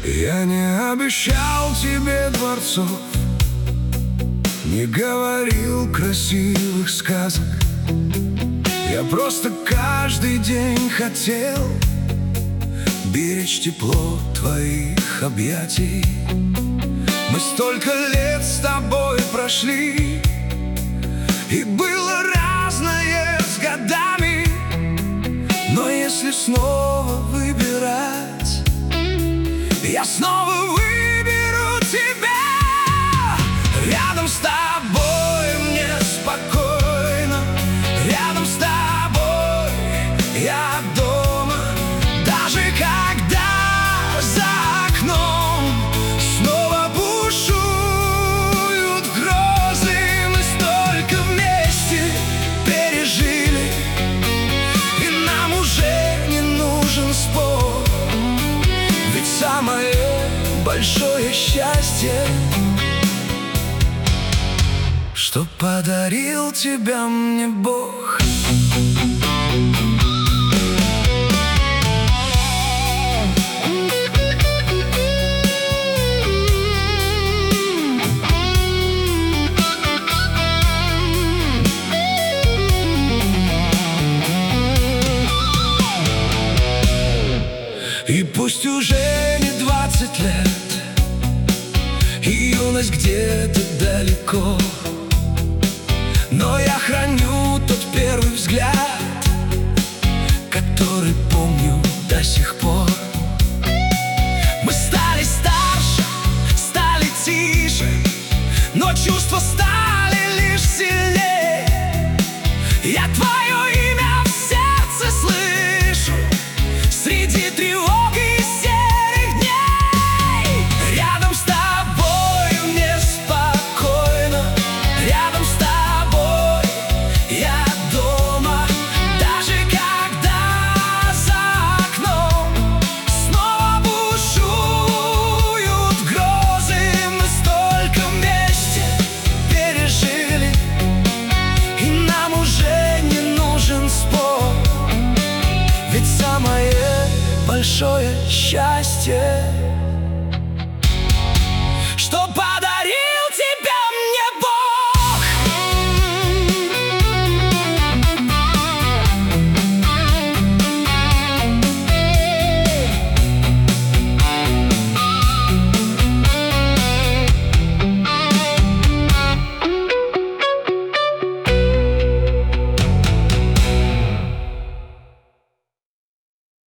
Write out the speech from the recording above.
Я не обещал тебе дворцов, не говорил красивых сказок. Я просто каждый день хотел беречь тепло твоих объятий. Мы столько лет с тобой прошли, и было разное с годами. Но если снова выбирать, я снова выберу тебя. Рядом с тобой мне спокойно, рядом с тобой я дома. Даже когда за окном снова бушуют грозы, мы столько вместе пережили, и нам уже не нужен спор. Ведь самое большое счастье, что подарил тебя мне Бог. И пусть уже не 20 лет, и юность где-то далеко, но я храню тот первый взгляд, который помню до сих пор. Мы стали старше, стали тише, но чувства стали лишь сильнее. Я твое имя в сердце слышу среди тревог и серых дней. Рядом с тобой мне спокойно, рядом с тобой я дома. Даже когда за окном снова бушуют грозы, мы столько вместе пережили, и нам уже не нужен спор. Ведь самое большое счастье, что